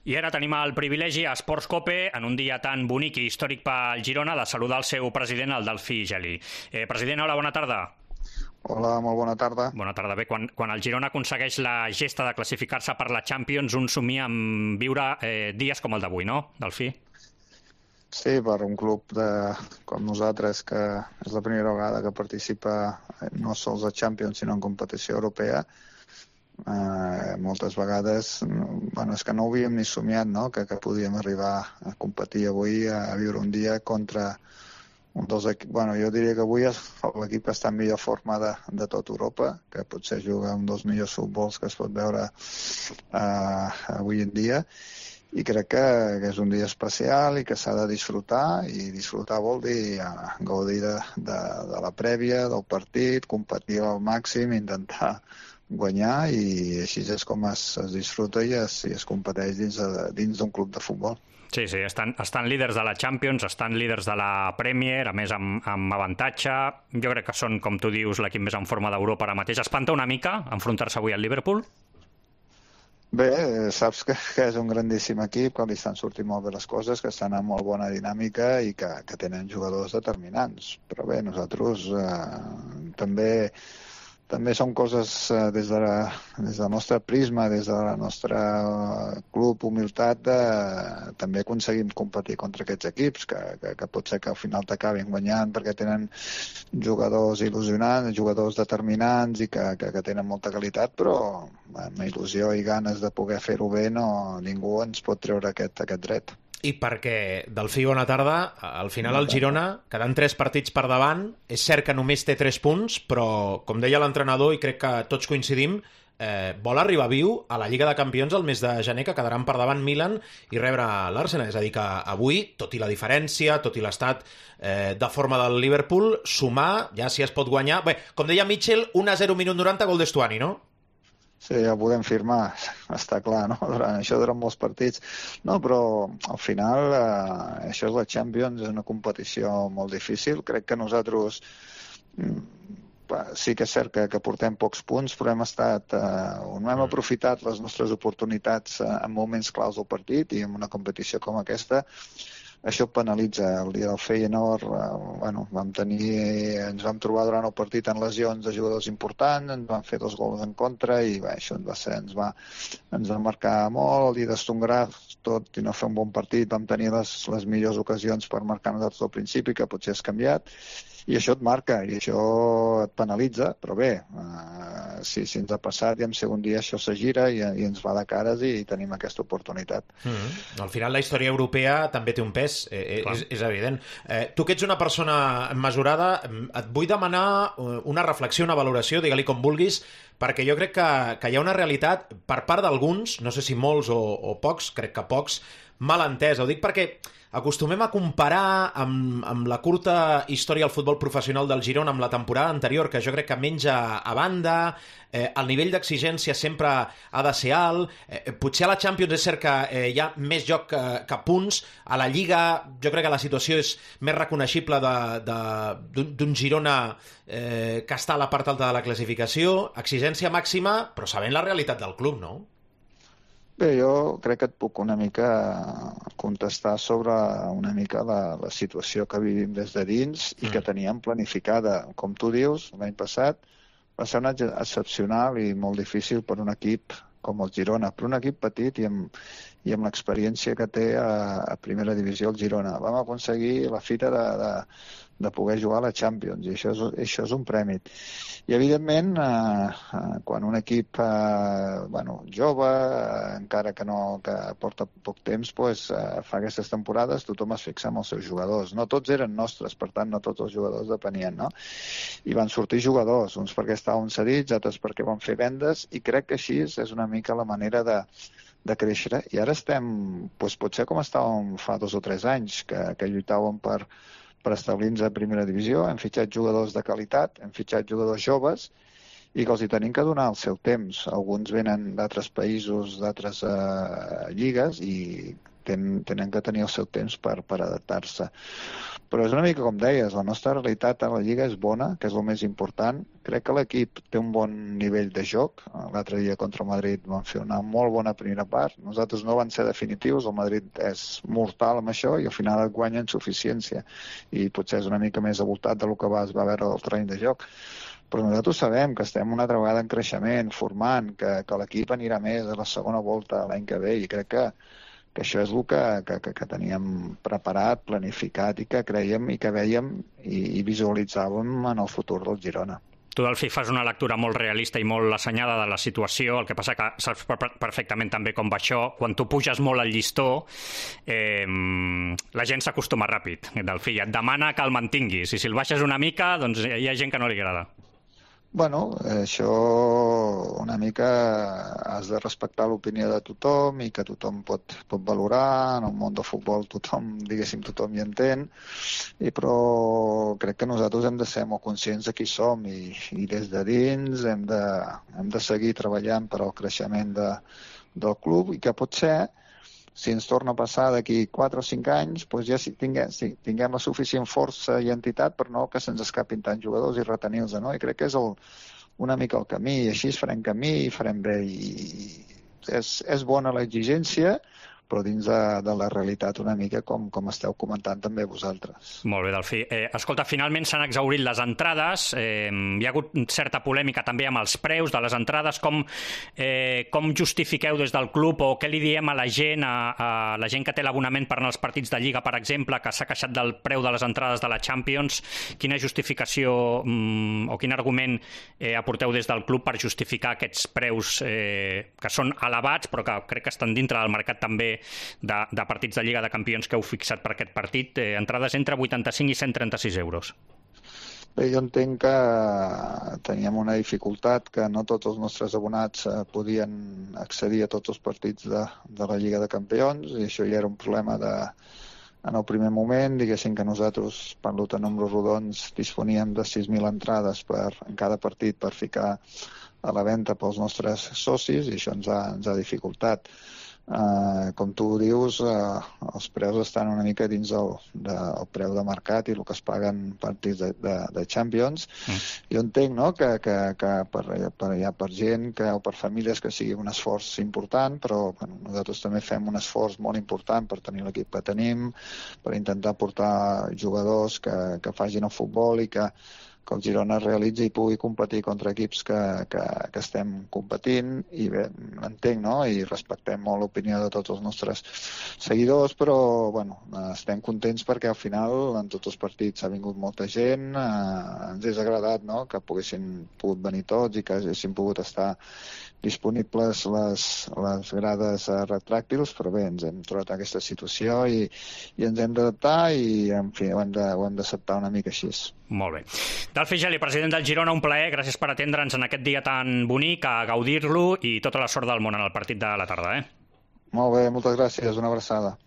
I ara tenim el privilegi a Esports Cope, en un dia tan bonic i històric pel Girona, de saludar el seu president, el Delfí Geli. President, hola, bona tarda. Hola, molt bona tarda. Bona tarda. Bé, quan el Girona aconsegueix la gesta de classificar-se per la Champions, un somia amb viure dies com el d'avui, no, Delfí? Sí, per un club com nosaltres, que és la primera vegada que participa no sols a Champions, sinó en competició europea, moltes vegades, és que no ho havíem ni somiat, no?, que podíem arribar a competir avui, a viure un dia contra un dels equips. Jo diria que avui l'equip que està en millor forma de tot Europa, que potser juga un dels millors futbols que es pot veure avui en dia, i crec que és un dia especial i que s'ha de disfrutar, i disfrutar vol dir gaudir de la prèvia, del partit, competir al màxim, intentar guanyar, i així és com es disfruta i es competeix dins d'un club de futbol. Sí, estan líders de la Champions, estan líders de la Premier, a més amb avantatge. Jo crec que són, com tu dius, l'equip més en forma d'Europa ara mateix. Espanta una mica enfrontar-se avui al Liverpool? Bé, saps que és un grandíssim equip, que li estan sortint molt bé les coses, que estan en molt bona dinàmica i que tenen jugadors determinants. Però bé, nosaltres també són coses des del nostre prisma, des del nostre club, humilitat, també aconseguim competir contra aquests equips, que pot ser que al final t'acabin guanyant perquè tenen jugadors il·lusionants, jugadors determinants i que tenen molta qualitat, però amb il·lusió i ganes de poder fer-ho bé ningú ens pot treure aquest dret. I perquè, Delfí, bona tarda, al final el Girona, quedant 3 partits per davant, és cert que només té 3 punts, però, com deia l'entrenador, i crec que tots coincidim, vol arribar viu a la Lliga de Campions el mes de gener, que quedaran per davant Milan i rebre l'Arsenal. És a dir, que avui, tot i la diferència, tot i l'estat de forma del Liverpool, sumar, ja si es pot guanyar... Bé, com deia Mitchell, 1-0 minut 90, gol d'Estuani, no? Sí, ja ho podem firmar, està clar, no? Durant molts partits. No, però al final això és la Champions, és una competició molt difícil. Crec que nosaltres sí que és cert que portem pocs punts, però no hem aprofitat les nostres oportunitats en moments claus del partit, i en una competició com aquesta això penalitza. El dia del Feyenoord ens vam trobar durant el partit en lesions de jugadors importants, ens van fer 2 gols en contra i això ens va marcar molt. El dia d'Stongraf, tot i no fer un bon partit, vam tenir les millors ocasions per marcar nosaltres al principi, que potser has canviat, i això et marca i això et penalitza. Però bé, si ens ha passat, i en segon dia això se gira i ens va de cares i tenim aquesta oportunitat. Al final la història europea també té un pes, és evident. Tu que ets una persona mesurada, et vull demanar una reflexió, una valoració, digue-li com vulguis, perquè jo crec que hi ha una realitat per part d'alguns, no sé si molts o pocs, crec que pocs, mal entesa. Ho dic perquè acostumem a comparar amb la curta història del futbol professional del Girona amb la temporada anterior, que jo crec que menja a banda, el nivell d'exigència sempre ha de ser alt, potser a la Champions és cert que hi ha més joc que punts, a la Lliga jo crec que la situació és més reconeixible d'un Girona que està a la part alta de la classificació, exigència màxima, però sabent la realitat del club, no? Bé, jo crec que et puc una mica contestar sobre una mica la situació que vivim des de dins i que teníem planificada. Com tu dius, l'any passat va ser un any excepcional i molt difícil per un equip com el Girona, per un equip petit i amb l'experiència que té a primera divisió el Girona. Vam aconseguir la fita de poder jugar a la Champions, i això és un premi. I evidentment, quan un equip jove, encara que porta poc temps, fa aquestes temporades, tothom es fixa en els seus jugadors. No tots eren nostres, per tant, no tots els jugadors depenien, no? I van sortir jugadors, uns perquè estaven cedits, altres perquè van fer vendes, i crec que així és una mica la manera de créixer. I ara estem, potser com estàvem fa 2 o 3 anys, que lluitàvem per establir-nos a primera divisió. Hem fitxat jugadors de qualitat, hem fitxat jugadors joves i que els hi tenim que donar el seu temps. Alguns venen d'altres països, d'altres lligues, i tenen que tenir el seu temps per adaptar-se. Però és una mica com deies, la nostra realitat a la Lliga és bona, que és el més important. Crec que l'equip té un bon nivell de joc. L'altre dia contra el Madrid van fer una molt bona primera part. Nosaltres no van ser definitius, el Madrid és mortal amb això i al final et guanya en suficiència. I potser és una mica més avoltat del que va veure el terreny de joc. Però nosaltres sabem que estem una altra vegada en creixement, formant, que l'equip anirà més a la segona volta l'any que ve i crec que això és el que teníem preparat, planificat i que creiem i que vèiem i visualitzàvem en el futur del Girona. Tu, Delfí, fas una lectura molt realista i molt assenyada de la situació, el que passa que saps perfectament també com va això. Quan tu puges molt al llistó, la gent s'acostuma ràpid, Delfí, et demana que el mantinguis, i si el baixes una mica, doncs hi ha gent que no li agrada. Bueno, això una mica has de respectar l'opinió de tothom i que tothom pot valorar. En el món del futbol tothom hi entén, però crec que nosaltres hem de ser molt conscients de qui som i des de dins hem de seguir treballant per al creixement del club i que potser si ens torna a passar d'aquí 4 o 5 anys, doncs ja tinguem la suficient força i entitat per no que se'ns escapin tants jugadors i retenir-los, no? I crec que és una mica el camí, i així farem camí i farem bé. I és bona l'exigència, però dins de la realitat una mica com esteu comentant també vosaltres. Molt bé, Delfí. Escolta, finalment s'han exhaurit les entrades, hi ha hagut certa polèmica també amb els preus de les entrades. Com justifiqueu des del club o què li diem a la gent, a la gent que té l'abonament per anar als partits de Lliga, per exemple, que s'ha queixat del preu de les entrades de la Champions? Quina justificació o quin argument aporteu des del club per justificar aquests preus que són elevats però que crec que estan dintre del mercat també de partits de Lliga de Campions que heu fixat per aquest partit, entrades entre 85 i 136 euros? Bé, jo entenc que teníem una dificultat, que no tots els nostres abonats podien accedir a tots els partits de la Lliga de Campions, i això ja era un problema en el primer moment. Diguéssim que nosaltres, parlo de números rodons, disponíem de 6.000 entrades en cada partit per ficar a la venda pels nostres socis, i això ens ha dificultat. Com tu dius, els preus estan una mica dins del preu de mercat i el que es paguen partits de Champions. Jo entenc, no?, que per gent o per famílies que sigui un esforç important, però nosaltres també fem un esforç molt important per tenir l'equip que tenim, per intentar portar jugadors que facin el futbol i que el Girona realitzi i pugui competir contra equips que estem competint. I bé, entenc, no?, i respectem molt l'opinió de tots els nostres seguidors, però estem contents perquè al final en tots els partits ha vingut molta gent, ens és agradat, no?, que poguessin pogut venir tots i que haguessin pogut estar disponibles les grades retràctils, però bé, ens hem trobat aquesta situació i ens hem d'adaptar i, en fi, ho hem d'acceptar una mica així. Molt bé. Delfí Geli, president del Girona, un plaer. Gràcies per atendre'ns en aquest dia tan bonic, a gaudir-lo i tota la sort del món en el partit de la tarda. Molt bé, moltes gràcies. Una abraçada.